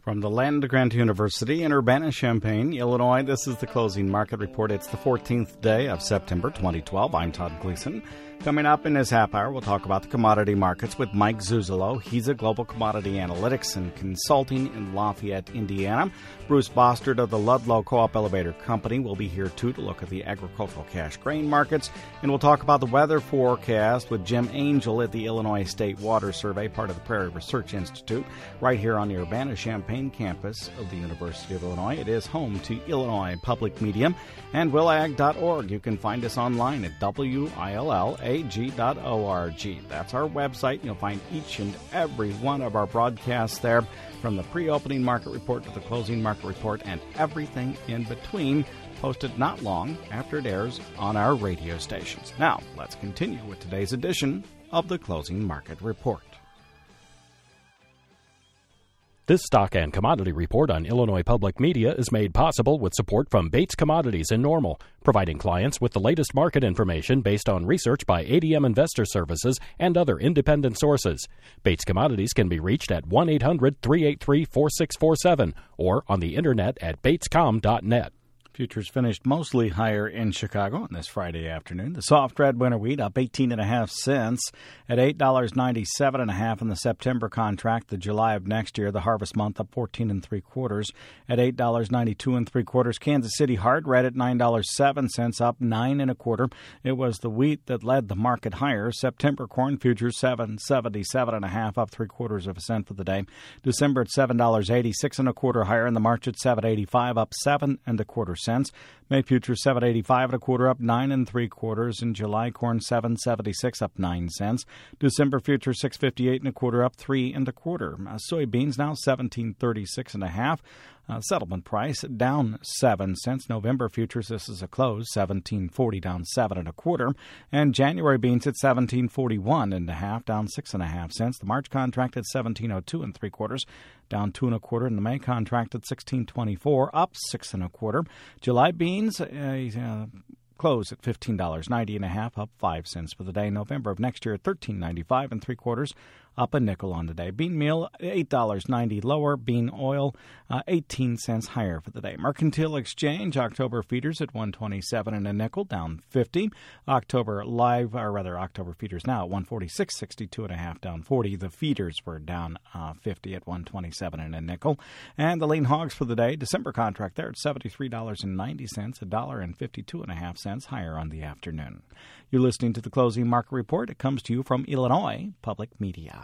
From the Land-Grant University in Urbana-Champaign, Illinois, this is the Closing Market Report. It's the 14th day of September 2012. I'm Todd Gleason. Coming up in this half hour, we'll talk about the commodity markets with Mike Zuzolo. He's a global commodity analytics and consulting in Lafayette, Indiana. Bruce Bostard of the Ludlow Co-op Elevator Company will be here, too, to look at the agricultural cash grain markets. And we'll talk about the weather forecast with Jim Angel at the Illinois State Water Survey, part of the Prairie Research Institute, right here on the Urbana-Champaign campus of the University of Illinois. It is home to Illinois Public Media and willag.org. You can find us online at WILLAG.org. That's our website. You'll find each and every one of our broadcasts there, from the pre-opening market report to the closing market report and everything in between, posted not long after it airs on our radio stations. Now, let's continue with today's edition of the Closing Market Report. This stock and commodity report on Illinois Public Media is made possible with support from Bates Commodities in Normal, providing clients with the latest market information based on research by ADM Investor Services and other independent sources. Bates Commodities can be reached at 1-800-383-4647 or on the internet at batescom.net. Futures finished mostly higher in Chicago on this Friday afternoon. The soft red winter wheat up 18.5 cents at $8.97.5 in the September contract. The July of next year, the harvest month, up 14 3/4 at $8.92 3/4. Kansas City hard red at $9.07, up 9 1/4. It was the wheat that led the market higher. September corn futures $7.77.5, up 3/4 cent for the day. December at $7.86 1/4 higher, and the March at $7.85, up 7 1/4 cents. May futures $7.85 1/4, up 9 3/4. In July, corn $7.76, up 9 cents. December futures $6.58 1/4, up 3 1/4. Soybeans now $17.36 1/2. Settlement price down 7 cents. November futures, this is a close, $17.40, down 7 1/4. And January beans at $17.41 1/2, down 6 1/2 cents. The March contract at $17.02 3/4, down 2 1/4. And the May contract at $16.24, up 6 1/4. July beans close at $15.90 1/2, up 5 cents for the day. November of next year at $13.95 3/4, up a nickel on the day. Bean meal $8.90 lower. Bean oil 18 cents higher for the day. Mercantile Exchange October feeders at $127 and a nickel, down 50. October feeders now at $146.62 1/2, down 40. The feeders were down 50 at $127 and a nickel. And the lean hogs for the day, December contract there at $73.90, $1.52 1/2 higher on the afternoon. You're listening to the Closing Market Report. It comes to you from Illinois Public Media.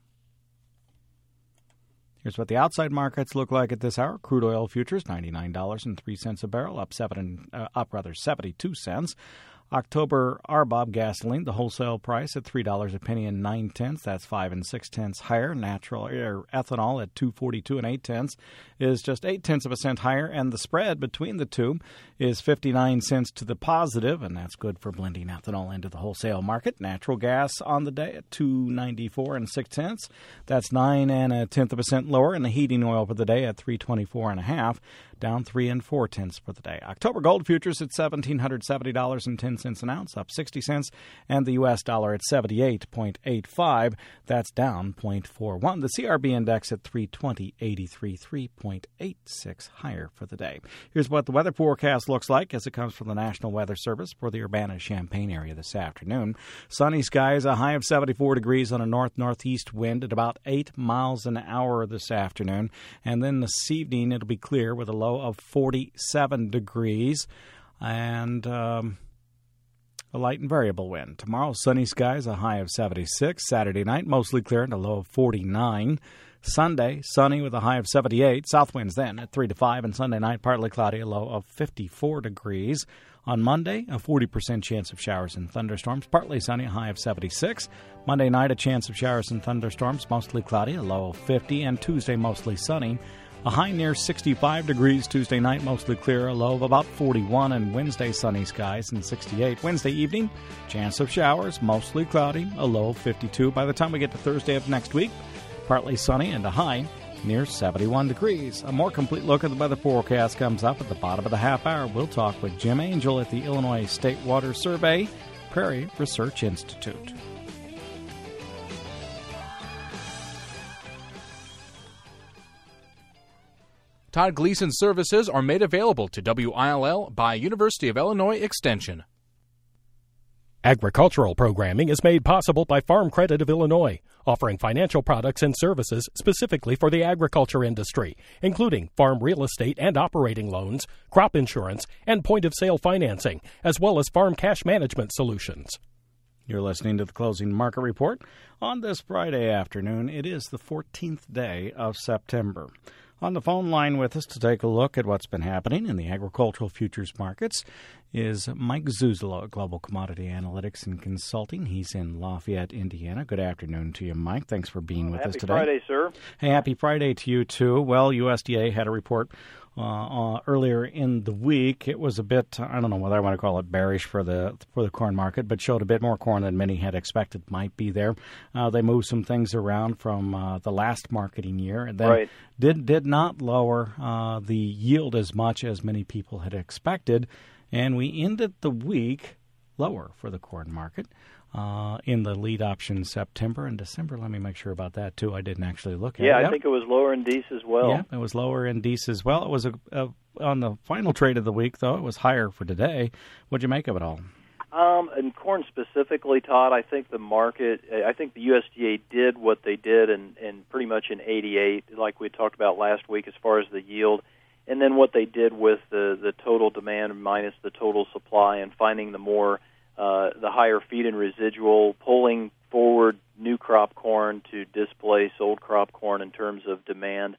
Here's what the outside markets look like at this hour. Crude oil futures $99.03 a barrel, up 72 cents. October RBOB gasoline, the wholesale price at $3.09. That's 5 6/10 higher. Natural ethanol at $2.42 8/10 is just 0.8 cents higher, and the spread between the two is 59 cents to the positive, and that's good for blending ethanol into the wholesale market. Natural gas on the day at $2.94 6/10. That's 9 1/10 lower, and the heating oil for the day at $3.24 1/2, down 3 4/10 for the day. October gold futures at $1,770.10 an ounce, up 60 cents, and the U.S. dollar at 78.85. That's down 0.41. The CRB index at 320.83, 3.86 higher for the day. Here's what the weather forecast looks like as it comes from the National Weather Service for the Urbana-Champaign area this afternoon. Sunny skies, a high of 74 degrees on a north-northeast wind at about 8 miles an hour this afternoon. And then this evening it'll be clear with a low of 47 degrees and a light and variable wind. Tomorrow, sunny skies, a high of 76. Saturday night, mostly clear and a low of 49. Sunday, sunny with a high of 78. South winds then at 3 to 5. And Sunday night, partly cloudy, a low of 54 degrees. On Monday, a 40% chance of showers and thunderstorms. Partly sunny, a high of 76. Monday night, a chance of showers and thunderstorms. Mostly cloudy, a low of 50. And Tuesday, mostly sunny. A high near 65 degrees Tuesday night, mostly clear, a low of about 41, and Wednesday sunny skies and 68. Wednesday evening, chance of showers, mostly cloudy, a low of 52. By the time we get to Thursday of next week, partly sunny and a high near 71 degrees. A more complete look at the weather forecast comes up at the bottom of the half hour. We'll talk with Jim Angel at the Illinois State Water Survey, Prairie Research Institute. Todd Gleason services are made available to WILL by University of Illinois Extension. Agricultural programming is made possible by Farm Credit of Illinois, offering financial products and services specifically for the agriculture industry, including farm real estate and operating loans, crop insurance, and point-of-sale financing, as well as farm cash management solutions. You're listening to the Closing Market Report on this Friday afternoon. It is the 14th day of September. On the phone line with us to take a look at what's been happening in the agricultural futures markets is Mike Zuzolo at Global Commodity Analytics and Consulting. He's in Lafayette, Indiana. Good afternoon to you, Mike. Thanks for being with us today. Happy Friday, sir. Hey, happy Friday to you, too. Well, USDA had a report earlier in the week. It was a bit, I don't know whether I want to call it bearish for the corn market, but showed a bit more corn than many had expected might be there. They moved some things around from the last marketing year, and then did not lower the yield as much as many people had expected, and we ended the week lower for the corn market. In the lead option September and December. Let me make sure about that, too. I didn't actually look at it. Yeah, I think it was lower in Dees as well. Yeah, it was lower in Dees as well. It was on the final trade of the week, though. It was higher for today. What'd you make of it all? In corn specifically, Todd, I think the market, I think the USDA did what they did in pretty much in 88, like we talked about last week as far as the yield, and then what they did with the total demand minus the total supply and finding the higher feed and residual, pulling forward new crop corn to displace old crop corn in terms of demand.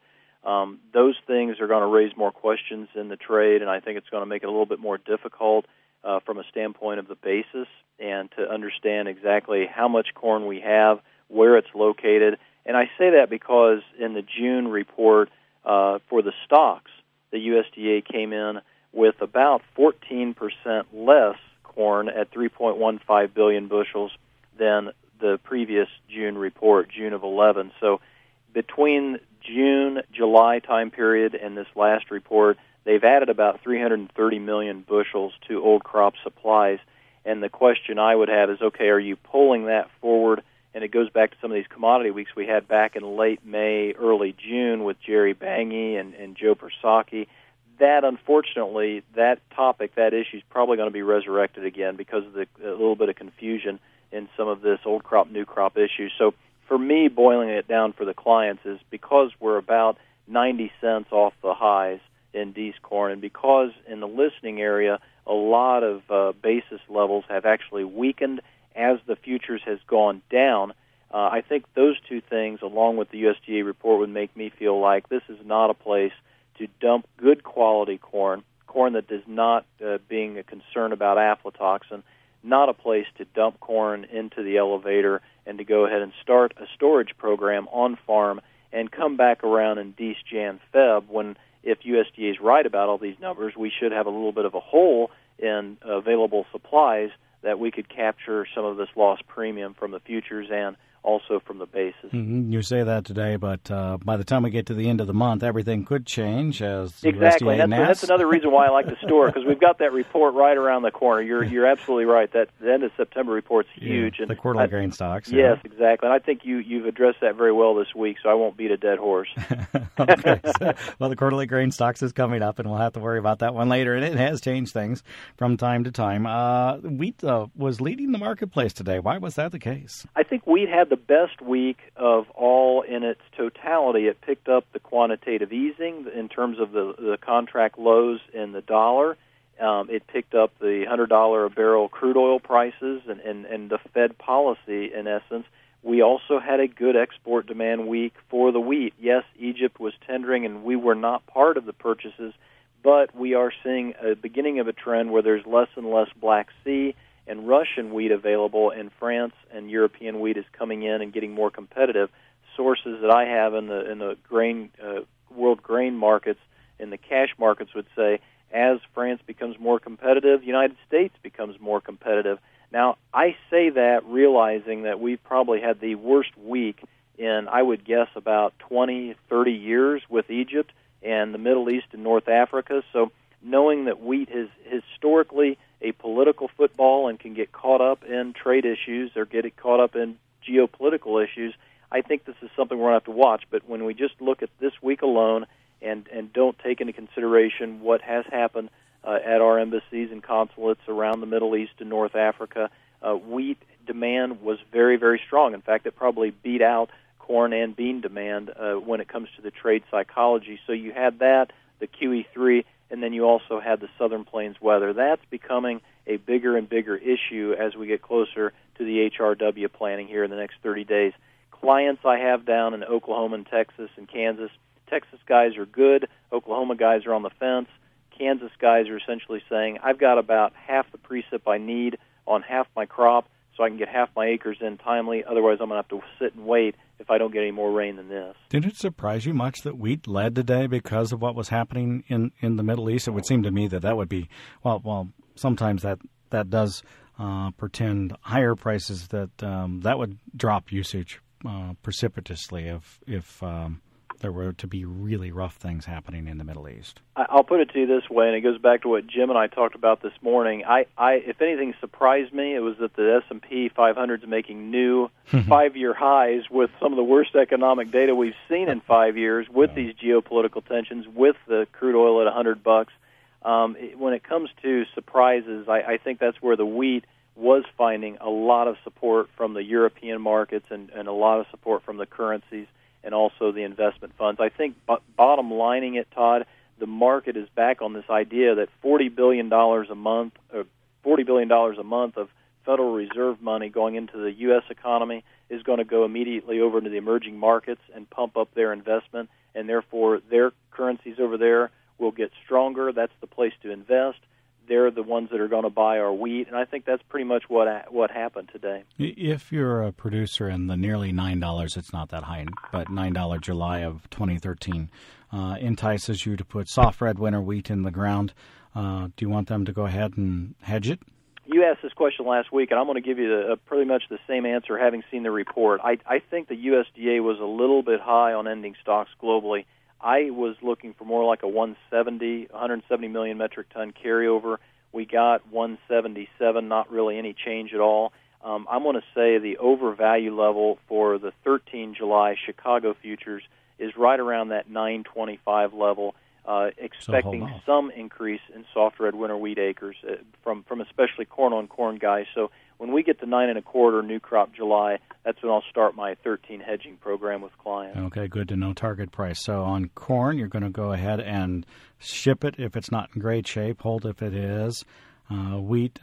Those things are going to raise more questions in the trade, and I think it's going to make it a little bit more difficult from a standpoint of the basis and to understand exactly how much corn we have, where it's located. And I say that because in the June report for the stocks, the USDA came in with about 14% less corn at 3.15 billion bushels than the previous June report, June of 11. So between June, July time period and this last report, they've added about 330 million bushels to old crop supplies. And the question I would have is, okay, are you pulling that forward? And it goes back to some of these commodity weeks we had back in late May, early June with Jerry Bangy and Joe Persaki. That, unfortunately, that topic, that issue is probably going to be resurrected again because of a little bit of confusion in some of this old crop, new crop issue. So for me, boiling it down for the clients is because we're about 90 cents off the highs in Dees corn, and because in the listening area, a lot of basis levels have actually weakened as the futures has gone down. I think those two things, along with the USDA report, would make me feel like this is not a place to dump good quality corn that does not, being a concern about aflatoxin, not a place to dump corn into the elevator and to go ahead and start a storage program on farm and come back around in Dees, Jan, Feb when, if USDA is right about all these numbers, we should have a little bit of a hole in available supplies that we could capture some of this lost premium from the futures and also from the basis. Mm-hmm. You say that today, but by the time we get to the end of the month, everything could change. As exactly, USDA that's another reason why I like to store, because we've got that report right around the corner. You're absolutely right. That the end of September report's huge. Yeah, the quarterly grain stocks. Yes, exactly. And I think you've addressed that very well this week, so I won't beat a dead horse. Okay. Well, the quarterly grain stocks is coming up, and we'll have to worry about that one later. And it has changed things from time to time. Wheat was leading the marketplace today. Why was that the case? I think wheat had the best week of all in its totality. It picked up the quantitative easing in terms of the contract lows in the dollar. It picked up the $100 a barrel crude oil prices and the Fed policy, in essence. We also had a good export demand week for the wheat. Yes, Egypt was tendering, and we were not part of the purchases, but we are seeing a beginning of a trend where there's less and less Black Sea and Russian wheat available, and France and European wheat is coming in and getting more competitive. Sources that I have in the grain world grain markets, in the cash markets, would say as France becomes more competitive, the United States becomes more competitive. Now, I say that realizing that we've probably had the worst week in, I would guess, about 20, 30 years with Egypt and the Middle East and North Africa. So knowing that wheat is historically a political football and can get caught up in trade issues or get caught up in geopolitical issues, I think this is something we're going to have to watch. But when we just look at this week alone and don't take into consideration what has happened at our embassies and consulates around the Middle East and North Africa, wheat demand was very, very strong. In fact, it probably beat out corn and bean demand when it comes to the trade psychology. So you had that, the QE3, and then you also had the Southern Plains weather. That's becoming a bigger and bigger issue as we get closer to the HRW planning here in the next 30 days. Clients I have down in Oklahoma and Texas and Kansas, Texas guys are good, Oklahoma guys are on the fence, Kansas guys are essentially saying, I've got about half the precip I need on half my crop so I can get half my acres in timely, otherwise I'm going to have to sit and wait if I don't get any more rain than this. Did it surprise you much that wheat led today because of what was happening in the Middle East? It would seem to me that would be, well, sometimes that does portend higher prices, that would drop usage precipitously if there were to be really rough things happening in the Middle East. I'll put it to you this way, and it goes back to what Jim and I talked about this morning. If anything surprised me, it was that the S&P 500 is making new 5-year highs with some of the worst economic data we've seen in 5 years, with these geopolitical tensions, with the crude oil at $100. When it comes to surprises, I think that's where the wheat was finding a lot of support from the European markets and a lot of support from the currencies and also the investment funds. I think bottom lining it, Todd, the market is back on this idea that $40 billion a month of Federal Reserve money going into the U.S. economy is going to go immediately over into the emerging markets and pump up their investment, and therefore their currencies over there will get stronger. That's the place to invest. They're the ones that are going to buy our wheat, and I think that's pretty much what happened today. If you're a producer and the nearly $9, it's not that high, but $9 July of 2013 entices you to put soft red winter wheat in the ground, do you want them to go ahead and hedge it? You asked this question last week, and I'm going to give you pretty much the same answer having seen the report. I think the USDA was a little bit high on ending stocks globally. I was looking for more like a 170 million metric ton carryover. We got 177, not really any change at all. I'm going to say the overvalue level for the 13 July Chicago futures is right around that 925 level, expecting some increase in soft red winter wheat acres from especially corn-on-corn guys. So when we get to 9.25 new crop July, that's when I'll start my 13 hedging program with clients. Okay, good to know target price. So on corn, you're going to go ahead and ship it if it's not in great shape, hold if it is. Wheat,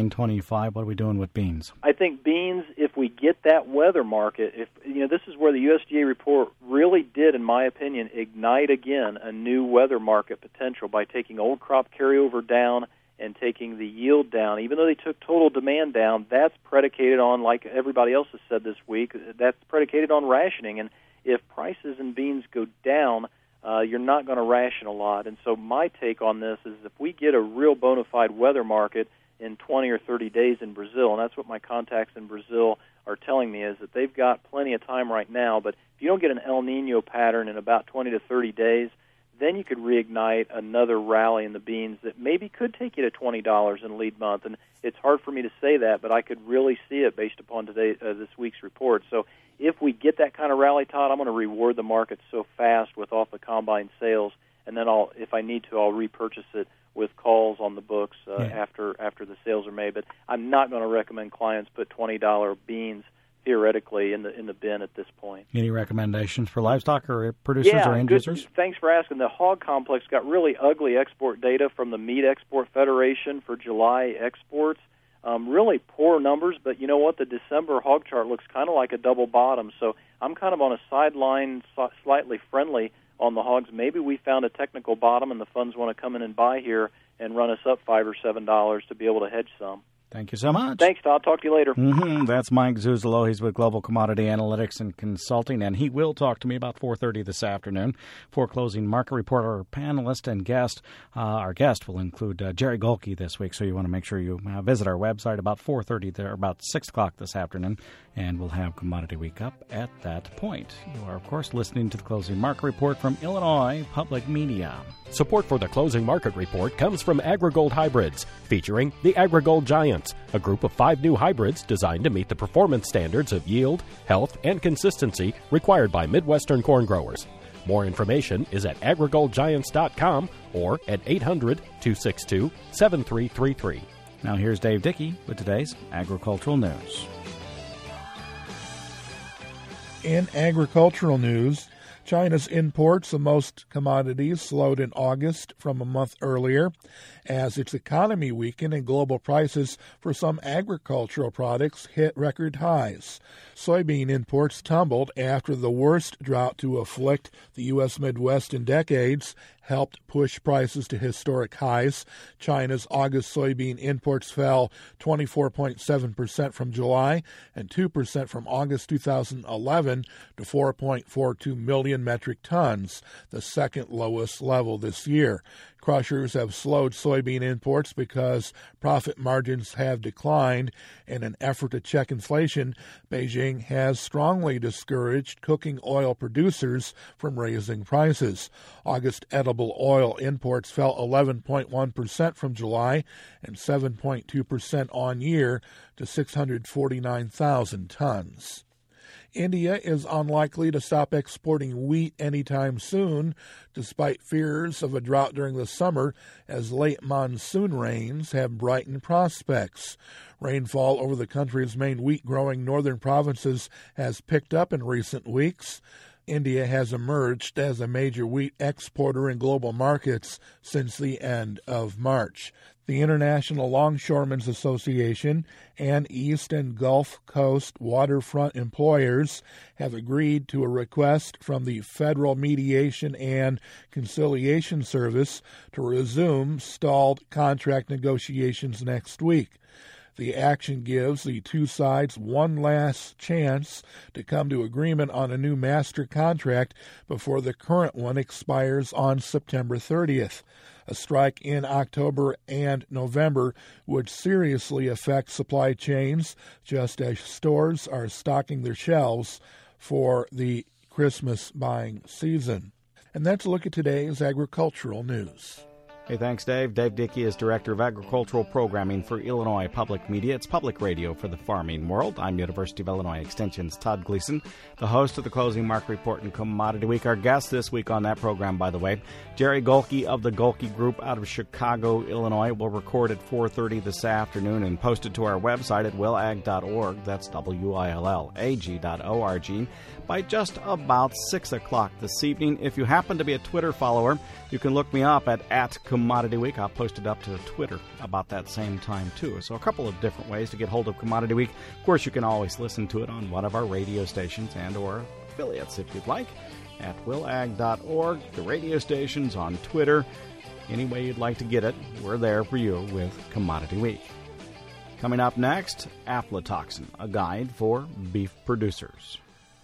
925. What are we doing with beans? I think beans, if we get that weather market, this is where the USDA report really did, in my opinion, ignite again a new weather market potential by taking old crop carryover down and taking the yield down. Even though they took total demand down, that's predicated on, like everybody else has said this week, that's predicated on rationing. And if prices in beans go down, you're not going to ration a lot. And so my take on this is if we get a real bona fide weather market in 20 or 30 days in Brazil, and that's what my contacts in Brazil are telling me, is that they've got plenty of time right now, but if you don't get an El Nino pattern in about 20 to 30 days, then you could reignite another rally in the beans that maybe could take you to $20 in lead month. And it's hard for me to say that, but I could really see it based upon this week's report. So if we get that kind of rally, Todd, I'm going to reward the market so fast with off the combine sales, and then if I need to, I'll repurchase it with calls on the books after the sales are made. But I'm not going to recommend clients put $20 beans theoretically in the bin at this point. Any recommendations for livestock or producers or end users? Thanks for asking. The hog complex got really ugly export data from the Meat Export Federation for July exports. Really poor numbers, but you know what? The December hog chart looks kind of like a double bottom, so I'm kind of on a sideline, slightly friendly on the hogs. Maybe we found a technical bottom and the funds want to come in and buy here and run us up $5 or $7 to be able to hedge some. Thank you so much. Thanks, Todd. Talk to you later. That's Mike Zuzolo. He's with Global Commodity Analytics and Consulting, and he will talk to me about 4:30 this afternoon for closing market report. Our panelist and guest, our guest will include Jerry Golke this week, so you want to make sure you visit our website about 4:30 there, about 6 o'clock this afternoon, and we'll have Commodity Week up at that point. You are, of course, listening to the closing market report from Illinois Public Media. Support for the closing market report comes from AgriGold Hybrids, featuring the AgriGold Giants, a group of 5 new hybrids designed to meet the performance standards of yield, health, and consistency required by Midwestern corn growers. More information is at agrigoldgiants.com or at 800-262-7333. Now here's Dave Dickey with today's agricultural news. In agricultural news, China's imports of most commodities slowed in August from a month earlier as its economy weakened and global prices for some agricultural products hit record highs. Soybean imports tumbled after the worst drought to afflict the U.S. Midwest in decades helped push prices to historic highs. China's August soybean imports fell 24.7% from July and 2% from August 2011 to 4.42 million metric tons, the second lowest level this year. Crushers have slowed soybean imports because profit margins have declined. In an effort to check inflation, Beijing has strongly discouraged cooking oil producers from raising prices. August edible oil imports fell 11.1% from July and 7.2% on year to 649,000 tons. India is unlikely to stop exporting wheat anytime soon, despite fears of a drought during the summer, as late monsoon rains have brightened prospects. Rainfall over the country's main wheat-growing northern provinces has picked up in recent weeks. India has emerged as a major wheat exporter in global markets since the end of March. The International Longshoremen's Association and East and Gulf Coast waterfront employers have agreed to a request from the Federal Mediation and Conciliation Service to resume stalled contract negotiations next week. The action gives the two sides one last chance to come to agreement on a new master contract before the current one expires on September 30th. A strike in October and November would seriously affect supply chains, just as stores are stocking their shelves for the Christmas buying season. And that's a look at today's agricultural news. Hey, thanks, Dave. Dave Dickey is Director of Agricultural Programming for Illinois Public Media. It's public radio for the farming world. I'm University of Illinois Extension's Todd Gleason, the host of the Closing Market Report and Commodity Week. Our guest this week on that program, by the way, Jerry Golke of the Golke Group out of Chicago, Illinois, will record at 4:30 this afternoon and post it to our website at willag.org. That's willag.org by just about 6 o'clock this evening. If you happen to be a Twitter follower, you can look me up at Commodity Week. I'll post it up to Twitter about that same time, too. So a couple of different ways to get hold of Commodity Week. Of course, you can always listen to it on one of our radio stations and or affiliates if you'd like at willag.org, the radio stations, on Twitter. Any way you'd like to get it, we're there for you with Commodity Week. Coming up next, aflatoxin, a guide for beef producers.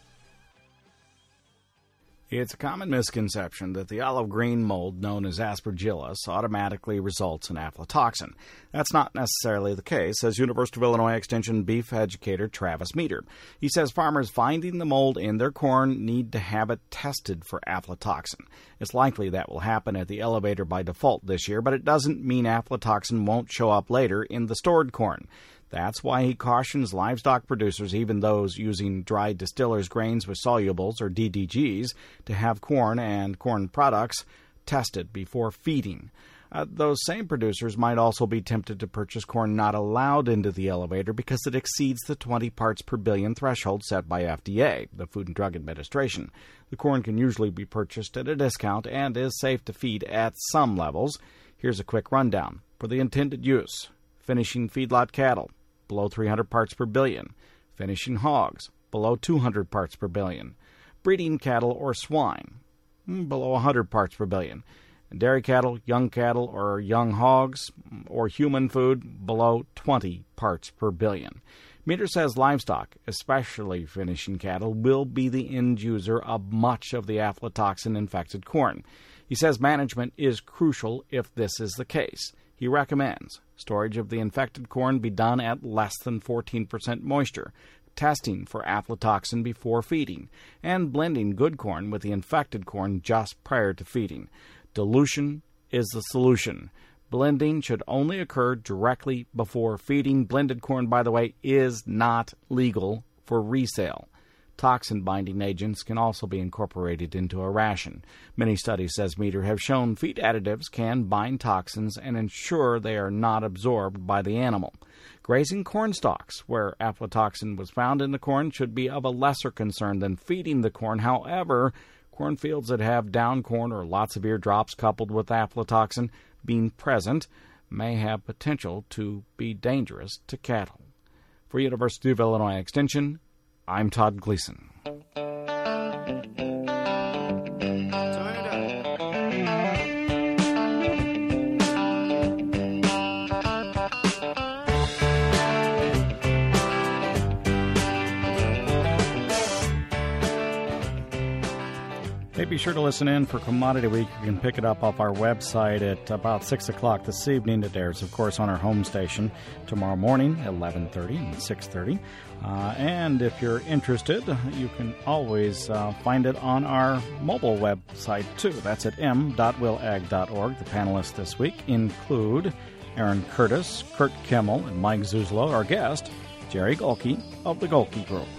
It's a common misconception that the olive green mold known as Aspergillus automatically results in aflatoxin. That's not necessarily the case, says University of Illinois Extension beef educator Travis Meter. He says farmers finding the mold in their corn need to have it tested for aflatoxin. It's likely that will happen at the elevator by default this year, but it doesn't mean aflatoxin won't show up later in the stored corn. That's why he cautions livestock producers, even those using dried distillers' grains with solubles, or DDGs, to have corn and corn products tested before feeding. Those same producers might also be tempted to purchase corn not allowed into the elevator because it exceeds the 20 parts per billion threshold set by FDA, the Food and Drug Administration. The corn can usually be purchased at a discount and is safe to feed at some levels. Here's a quick rundown. For the intended use: finishing feedlot cattle, below 300 parts per billion; finishing hogs, below 200 parts per billion; breeding cattle or swine, below 100 parts per billion; and dairy cattle, or young hogs, or human food, below 20 parts per billion. Meter says livestock, especially finishing cattle, will be the end user of much of the aflatoxin-infected corn. He says management is crucial if this is the case. He recommends storage of the infected corn be done at less than 14% moisture, testing for aflatoxin before feeding, and blending good corn with the infected corn just prior to feeding. Dilution is the solution. Blending should only occur directly before feeding. Blended corn, by the way, is not legal for resale. Toxin-binding agents can also be incorporated into a ration. Many studies, says Meter, have shown feed additives can bind toxins and ensure they are not absorbed by the animal. Grazing corn stalks, where aflatoxin was found in the corn, should be of a lesser concern than feeding the corn. However, cornfields that have down corn or lots of eardrops coupled with aflatoxin being present may have potential to be dangerous to cattle. For University of Illinois Extension, I'm Todd Gleason. Hey, be sure to listen in for Commodity Week. You can pick it up off our website at about 6 o'clock this evening. It airs, of course, on our home station tomorrow morning, 11:30 and 6:30. And if you're interested, you can always find it on our mobile website, too. That's at m.willag.org. The panelists this week include Aaron Curtis, Kurt Kimmel, and Mike Zuzlo. Our guest, Jerry Golke of the Golke Group.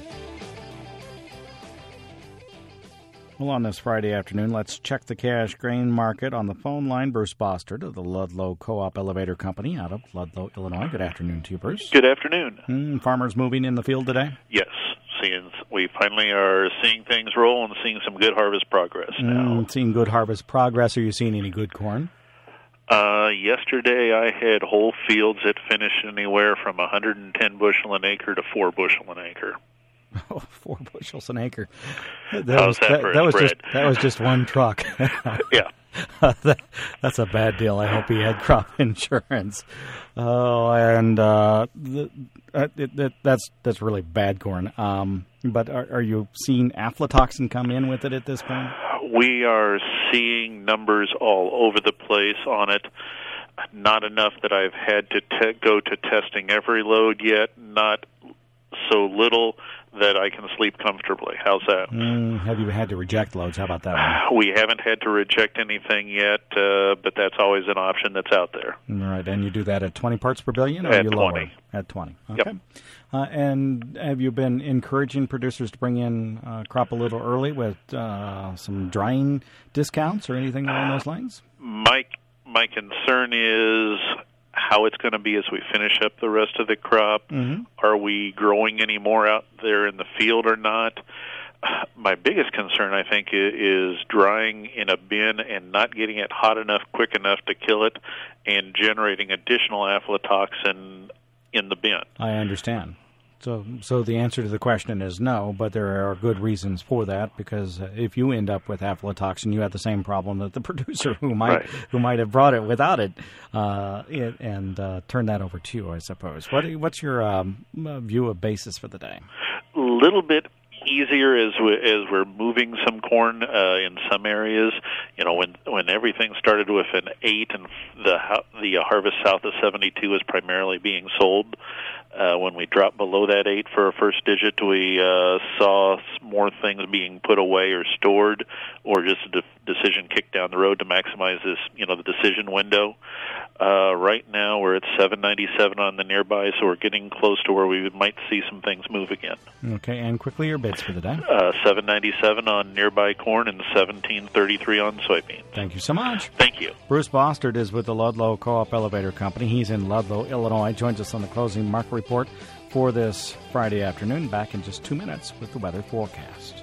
Well, on this Friday afternoon, let's check the cash grain market. On the phone line, Bruce Bostard of the Ludlow Co-op Elevator Company out of Ludlow, Illinois. Good afternoon to you, Bruce. Good afternoon. Farmers moving in the field today? Yes. We finally are seeing things roll and seeing some good harvest progress now. Seeing good harvest progress. Are you seeing any good corn? Yesterday I had whole fields that finished anywhere from 110 bushel an acre to 4 bushel an acre. Oh, 4 bushels an acre. How's that for a spread? That was just one truck. Yeah. That's a bad deal. I hope he had crop insurance. Oh, and that's really bad corn. But are you seeing aflatoxin come in with it at this point? We are seeing numbers all over the place on it. Not enough that I've had to go to testing every load yet. Not so little that I can sleep comfortably. How's that? Have you had to reject loads? How about that one? We haven't had to reject anything yet, but that's always an option that's out there. All right, and you do that at 20 parts per billion? Or at you 20. Lower? At 20. Okay. Yep. And have you been encouraging producers to bring in crop a little early with some drying discounts or anything along those lines? My concern is how it's going to be as we finish up the rest of the crop. Mm-hmm. Are we growing any more out there in the field or not? My biggest concern, I think, is drying in a bin and not getting it hot enough, quick enough to kill it, and generating additional aflatoxin in the bin. I understand. So the answer to the question is no, but there are good reasons for that, because if you end up with aflatoxin, you have the same problem that the producer who might have brought it without it, and turn that over to you, I suppose. What's your view of basis for the day? A little bit easier as we're moving some corn in some areas. You know, when everything started with an 8 and the harvest south of 72 was primarily being sold. When we dropped below that 8 for a first digit, we saw more things being put away or stored, or just a decision kicked down the road to maximize this, the decision window. Right now we're at 797 on the nearby, so we're getting close to where we might see some things move again. Okay, and quickly your bids for the day. 797 on nearby corn and 1733 on soybeans. Thank you so much. Thank you. Bruce Bostard is with the Ludlow Co-op Elevator Company. He's in Ludlow, Illinois. Joins us on the closing market report for this Friday afternoon. Back in just 2 minutes with the weather forecast.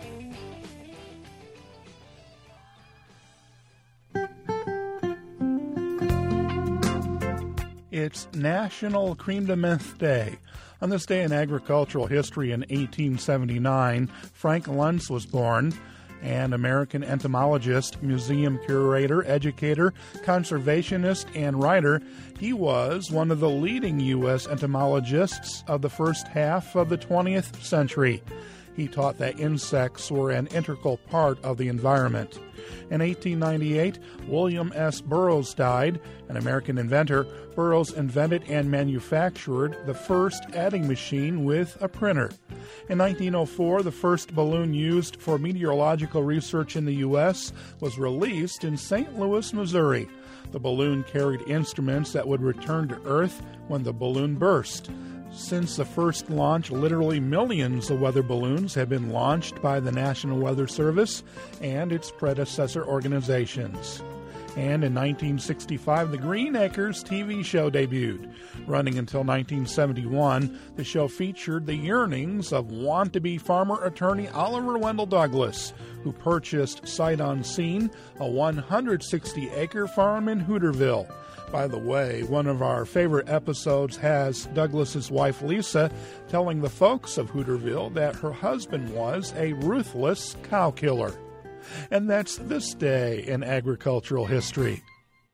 It's National Creme de Menthe Day. On this day in agricultural history in 1879, Frank Luntz was born, an American entomologist, museum curator, educator, conservationist, and writer. He was one of the leading U.S. entomologists of the first half of the 20th century. He taught that insects were an integral part of the environment. In 1898, William S. Burroughs died, an American inventor. Burroughs invented and manufactured the first adding machine with a printer. In 1904, the first balloon used for meteorological research in the U.S. was released in St. Louis, Missouri. The balloon carried instruments that would return to Earth when the balloon burst. Since the first launch, literally millions of weather balloons have been launched by the National Weather Service and its predecessor organizations. And in 1965, the Green Acres TV show debuted. Running until 1971, the show featured the yearnings of want-to-be farmer attorney Oliver Wendell Douglas, who purchased sight unseen a 160-acre farm in Hooterville. By the way, one of our favorite episodes has Douglas's wife Lisa telling the folks of Hooterville that her husband was a ruthless cow killer. And that's this day in agricultural history.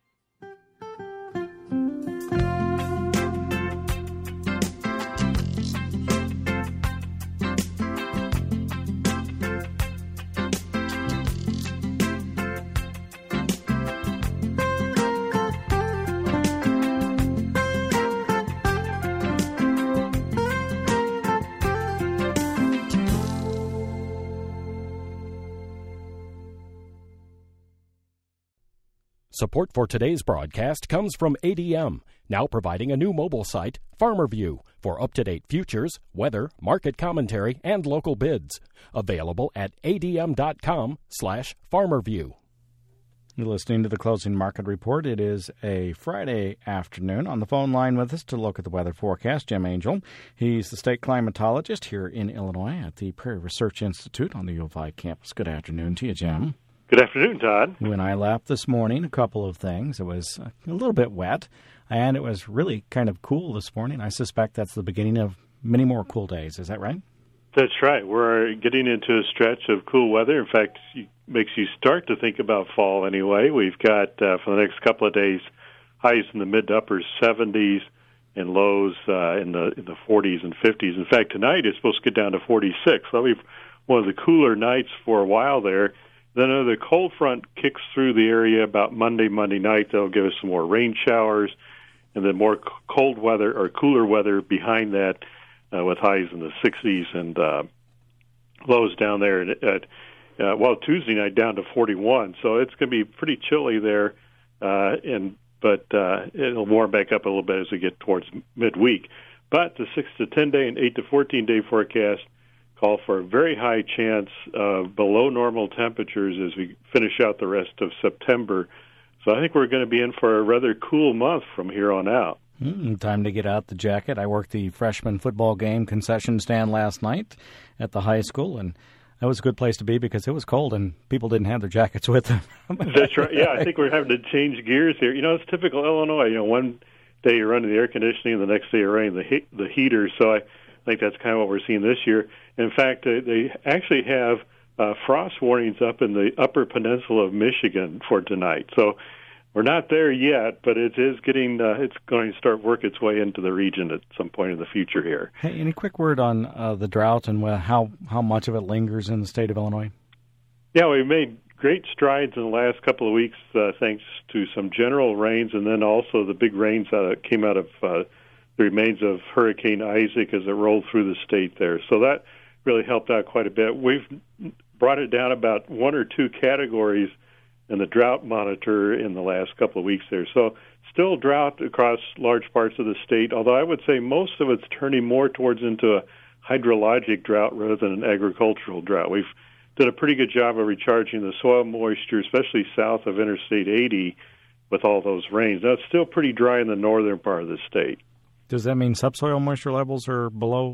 Support for today's broadcast comes from ADM, now providing a new mobile site, FarmerView, for up-to-date futures, weather, market commentary, and local bids. Available at adm.com/FarmerView. You're listening to the Closing Market Report. It is a Friday afternoon. On the phone line with us to look at the weather forecast, Jim Angel. He's the state climatologist here in Illinois at the Prairie Research Institute on the U of I campus. Good afternoon to you, Jim. Good afternoon, Todd. When I left this morning, a couple of things. It was a little bit wet, and it was really kind of cool this morning. I suspect that's the beginning of many more cool days. Is that right? That's right. We're getting into a stretch of cool weather. In fact, it makes you start to think about fall anyway. We've got, for the next couple of days, highs in the mid to upper 70s and lows in the 40s and 50s. In fact, tonight it's supposed to get down to 46. That'll be one of the cooler nights for a while there. Then another cold front kicks through the area about Monday night. That'll give us some more rain showers, and then more cold weather or cooler weather behind that with highs in the 60s and lows down there at Tuesday night down to 41. So it's going to be pretty chilly there, but it'll warm back up a little bit as we get towards midweek. But the 6 to 10 day and 8 to 14 day forecast call for a very high chance of below normal temperatures as we finish out the rest of September. So I think we're going to be in for a rather cool month from here on out. Time to get out the jacket. I worked the freshman football game concession stand last night at the high school, and that was a good place to be because it was cold and people didn't have their jackets with them. That's right. Yeah, I think we're having to change gears here. You know, it's typical Illinois. One day you're running the air conditioning, and the next day you're running the heater. So I think that's kind of what we're seeing this year. In fact, they actually have frost warnings up in the upper peninsula of Michigan for tonight. So we're not there yet, but it is getting. It's going to start work its way into the region at some point in the future here. Hey, any quick word on the drought and how much of it lingers in the state of Illinois? Yeah, we've made great strides in the last couple of weeks thanks to some general rains, and then also the big rains that came out of the remains of Hurricane Isaac as it rolled through the state there. So that really helped out quite a bit. We've brought it down about one or two categories in the drought monitor in the last couple of weeks there. So still drought across large parts of the state, although I would say most of it's turning more towards into a hydrologic drought rather than an agricultural drought. We've done a pretty good job of recharging the soil moisture, especially south of Interstate 80 with all those rains. Now, it's still pretty dry in the northern part of the state. Does that mean subsoil moisture levels are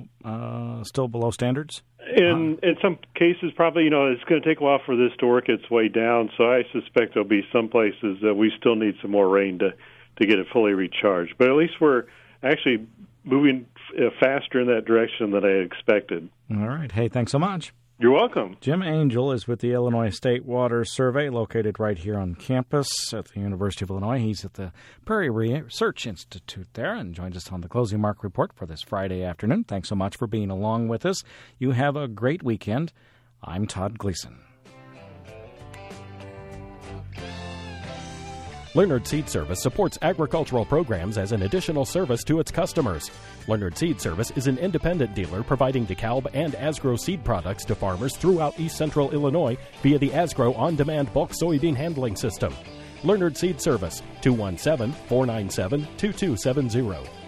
still below standards? In some cases, probably, it's going to take a while for this to work its way down. So I suspect there'll be some places that we still need some more rain to get it fully recharged. But at least we're actually moving faster in that direction than I expected. All right. Hey, thanks so much. You're welcome. Jim Angel is with the Illinois State Water Survey, located right here on campus at the University of Illinois. He's at the Prairie Research Institute there and joins us on the Closing Market Report for this Friday afternoon. Thanks so much for being along with us. You have a great weekend. I'm Todd Gleason. Leonard Seed Service supports agricultural programs as an additional service to its customers. Leonard Seed Service is an independent dealer providing DeKalb and Asgrow seed products to farmers throughout East Central Illinois via the Asgrow on-demand bulk soybean handling system. Leonard Seed Service, 217-497-2270.